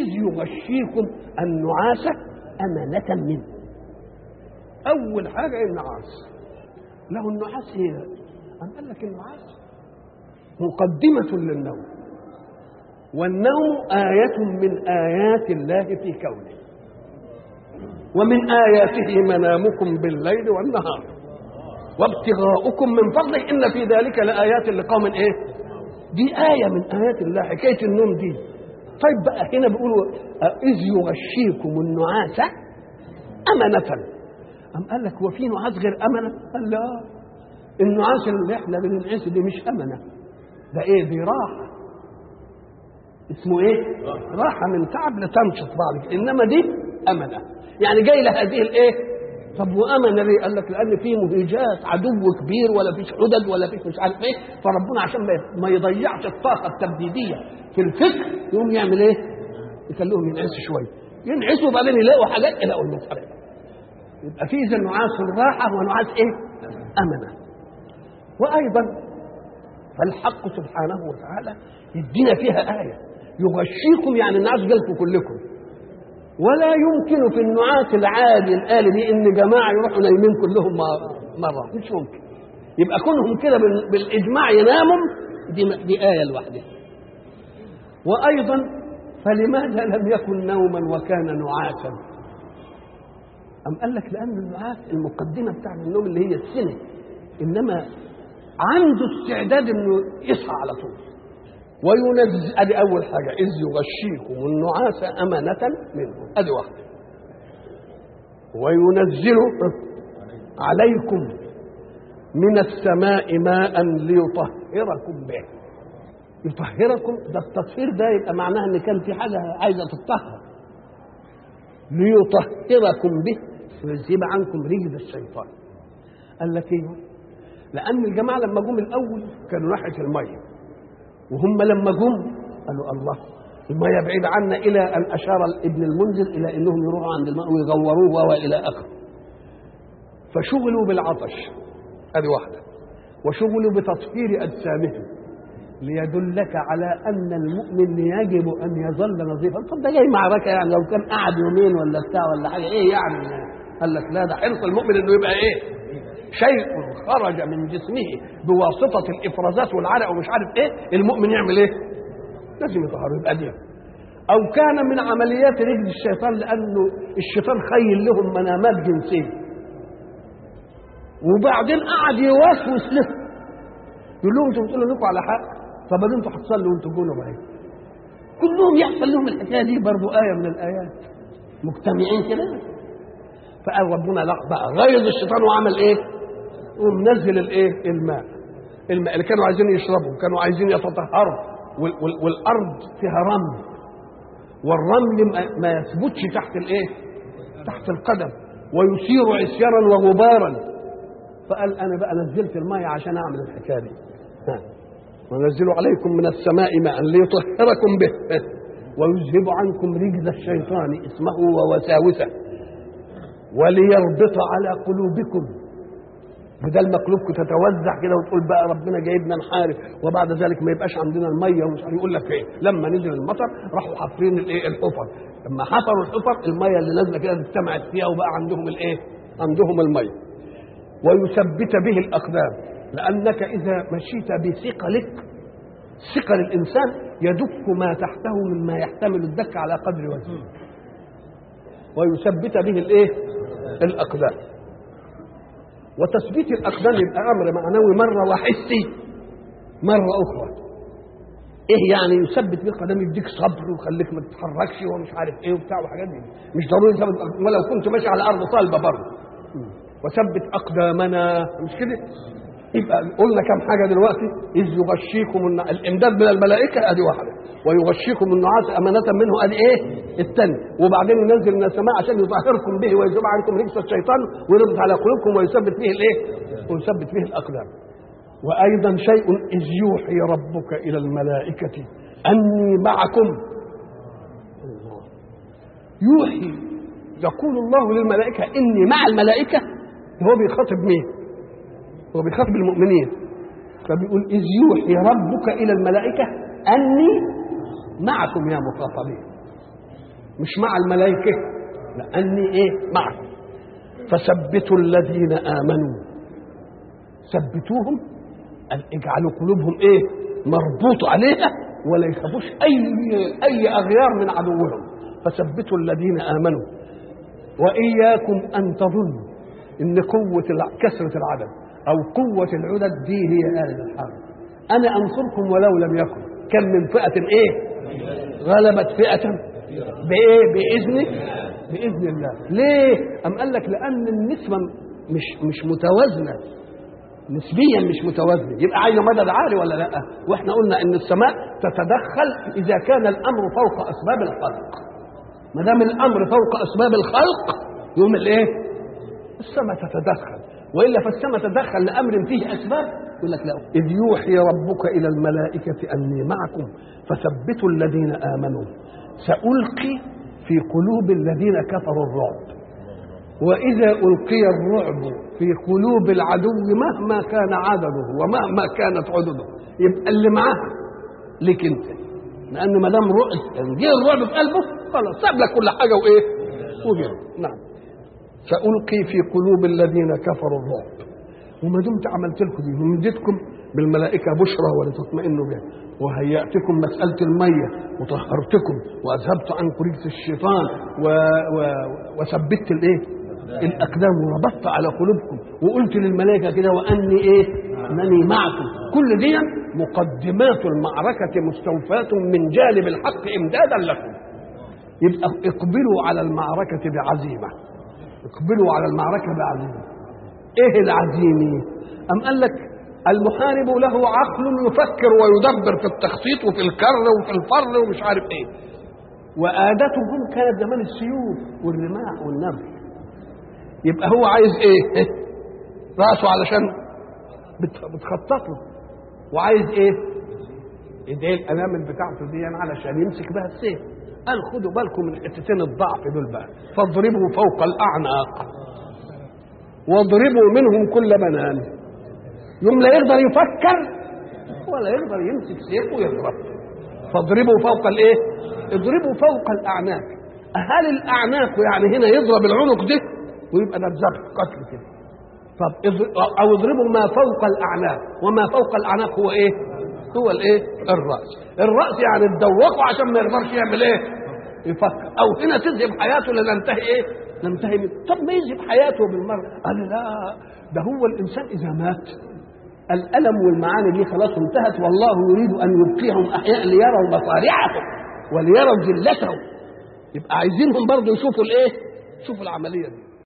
إذ يغشيكم النعاس أمنة منه. أول حاجة النعاس. له النعاس إيه؟ قال لك النعاس مقدمة للنوم، والنوم آية من آيات الله في كونه، ومن آياته منامكم بالليل والنهار وابتغاؤكم من فضله إن في ذلك لآيات لقوم إيه؟ دي آية من آيات الله حكاية النوم دي. طيب بقى هنا بيقولوا إذ يغشيكم النعاس أمنة. أم قال لك وفي نعاس غير أمنة؟ قال لا، النعاس اللي احنا بننعس دي مش أمنة، ده إيه؟ دي راحة، اسمه إيه؟ راحة من تعب لتنشط بعضك، إنما دي أمنة، يعني جاي لهذه الإيه؟ طب وأمنة ليه؟ قال لك لأن في مهيجات، عدو كبير ولا فيش حدد ولا فيش مش عارف إيه، فربنا عشان ما يضيعش الطاقة التبديدية في الفكر يقوم يعمل إيه؟ يخليهم ينعسوا شوية، ينعسوا وبعدين يلاقوا حاجات يلاقوا المسألة. يبقى في إذا نعاس الراحة ونعاس إيه؟ أمنة. وأيضا فالحق سبحانه وتعالى يدينا فيها آية يغشيكم، يعني النعاس جالكم كلكم، ولا يمكن في النعاس العادي الآلي إن جماعة يروحوا نايمين كلهم مرة، مش ممكن. يبقى كونهم كده بالإجماع يناموا دي آية لوحدها. وأيضا فلماذا لم يكن نوما وكان نعاسا؟ أم قال لك لأن النعاس المقدمة بتاع النوم اللي هي السنة، إنما عنده استعداد إنه يصحى على طول وينزل. أدي أول حاجة، إذ يغشيكم النعاس أمنة منه، أدي واحدة. وينزل عليكم من السماء ماء ليطهركم به. يطهركم، ده التطهير ده يبقى معناها إن كان في حاجة عايزة تطهر. ليطهركم به ويذهب عنكم رجز الشيطان. قال لك ايه؟ لأن الجماعة لما جم الأول كانوا ناحية المية، وهم لما جم قالوا الله المية بعيدة عنا، إلى أن أشار ابن المنذر إلى أنهم يروحوا عند الماء ويغوروه وإلى آخره. فشغلوا بالعطش، هذه واحدة، وشغلوا بتطهير أجسامهم ليدلك على أن المؤمن يجب أن يظل نظيفا. طب ده جاي معركة، يعني لو كان قاعد يومين ولا بتاع ولا حاجة إيه يعني؟ قال لك لا، ده حرص المؤمن إنه يبقى إيه؟ شيء خرج من جسمه بواسطة الإفرازات والعرق ومش عارف إيه، المؤمن يعمل إيه؟ لازم يطهر، يبقى دي. أو كان من عمليات رجل الشيطان، لأنه الشيطان خيل لهم منامات جنسية وبعدين قعد يوسوس لهم، يقول لهم انتوا بتقولوا لكم على حق، طب انتوا هتصلوا وانتوا جنوا بقى. كلهم يحصل لهم الحكايه دي، برضو آية من الآيات، مجتمعين كده. فقال ربنا لا بقى، غيظ الشيطان وعمل ايه؟ ومنزل الايه؟ الماء اللي كانوا عايزين يشربوا، كانوا عايزين يتطهروا، والارض فيها رمل، والرمل ما يثبتش تحت الايه؟ تحت القدم، ويثير عصيانا وغبارا. فقال انا بقى نزلت الماء عشان اعمل الحكايه دي. ونزل عليكم من السماء ماء ليطهركم به ويذهب عنكم رجز الشيطان اسمه ووساوسه وليربط على قلوبكم. بدل ما قلوبكم تتوزع كده وتقول بقى ربنا جايبنا نحارب وبعد ذلك ما يبقاش عندنا الميه ومش عارف، يقول لك ايه؟ لما نزل المطر راحوا حافرين الايه؟ الحفر. لما حفروا الحفر الميه اللي نازله كده اجتمعت فيها وبقى عندهم الايه؟ عندهم الميه. ويثبت به الاقدام، لانك اذا مشيت بثقلك، ثقل الانسان يدك ما تحته مما يحتمل الدك على قدر وزنه. ويثبت به الايه؟ الاقدام. وتثبيت الاقدام يبقى امر معنوي مره وحسي مره اخرى. ايه يعني يثبت به القدم؟ يديك صبر ويخليك ما تتحركش ومش عارف ايه وبتاع وحاجات دي، مش ضروري ثبت، ولو كنت ماشي على ارض صلبه برضه. وثبت اقدامنا، مش كده؟ يبقى قلنا كم حاجه دلوقتي. اذ يغشيكم الامداد من الملائكه، ادي واحده، ويغشيكم النعاس امانه منه، ادي ايه؟ الثاني. وبعدين ينزل من السماء عشان يطهركم به ويذهب عنكم رجس الشيطان ويربط على قلوبكم ويثبت به الايه؟ ويثبت به الاقدام. وايضا شيء، اذ يوحي ربك الى الملائكه اني معكم. يوحي، يقول الله للملائكه اني مع الملائكه. هو بيخاطب مين؟ هو بيخاطب المؤمنين. فبيقول إذ يوحي ربك إلى الملائكة أني معكم يا مخاطبين. مش مع الملائكة، لأني إيه معكم. فثبتوا الذين آمنوا، ثبتوهم، اجعلوا قلوبهم إيه مربوط عليها ولا يخافوش أي أغيار من عدوهم. فثبتوا الذين آمنوا. وإياكم أن تظنوا إن كثرة العدد أو قوة العدد دي هي آلة الحرب. أنا أنصركم ولو لم يكن. كم من فئة إيه غلبت فئة بإيه؟ بإذن الله. ليه؟ أم قال لك لأن النسبة مش متوازنة، نسبيا مش متوازنة، يبقى عايزة مدد عالي ولا لا؟ واحنا قلنا ان السماء تتدخل اذا كان الامر فوق اسباب الخلق. ما دام الامر فوق اسباب الخلق يوم الايه؟ السماء تتدخل، والا فالسماء تتدخل لامر فيه اسباب. يقول لك لا، اذ يوحي ربك الى الملائكه اني معكم فثبتوا الذين امنوا سألقي في قلوب الذين كفروا الرعب. وإذا ألقي الرعب في قلوب العدو مهما كان عدده ومهما كانت عدده يبقى اللي معاه لك انت، لأن ما دام جه الرعب في قلبه خلاص ساب لك كل حاجة وإيه وجه. نعم. سألقي في قلوب الذين كفروا الرعب. وما دمت عملت لكم دي ومدتكم بالملائكة بشرى ولتطمئنوا بها، وهيأتكم مسألة المية وطهرتكم وأذهبت عنكم رجس الشيطان وثبت الايه الأقدام وربطت على قلوبكم وقلت للملائكة كده وأني ايه أنني معكم. كل دي مقدمات المعركة مستوفاة من جانب الحق إمدادا لكم. يبقى اقبلوا على المعركة بعزيمة، اقبلوا على المعركة بعزيمة. ايه العزيمة؟ أم قال لك المحارب له عقل يفكر ويدبر في التخطيط وفي الكر وفي الفر ومش عارف ايه، وآدتهم كانت زمان السيوف والرماح والنبل. يبقى هو عايز ايه؟ راسه علشان بتخطط له، وعايز ايه؟ ايديه الانامل بتاعته دي علشان يمسك بها السيف. قال خدوا بالكم من حتتين الضعف دول بقى، فاضربوا فوق الاعناق واضربوا منهم كل بنان. يوم لا يقدر يفكر ولا يقدر يمسك سيف ويضرب. فاضربوا فوق الايه؟ اضربوا فوق الاعناق. هل الاعناق يعني هنا يضرب العنق ده ويبقى ده ذبح قتل كده؟ طب او اضربوا ما فوق الاعناق، وما فوق الاعناق هو ايه؟ هو الايه؟ الراس. الراس يعني تدوقه عشان ما يقدرش يعمل ايه؟ يفكر. او هنا تذهب حياته لننتهي ايه؟ ننتهي منه. طب ما يذهب حياته بالمره؟ قال لا، ده هو الانسان اذا مات الالم والمعاني دي خلاص انتهت، والله يريد ان يبقيهم احياء ليروا مصارعهم وليروا ذلتهم. يبقى عايزينهم برضه يشوفوا الايه؟ يشوفوا العمليه دي.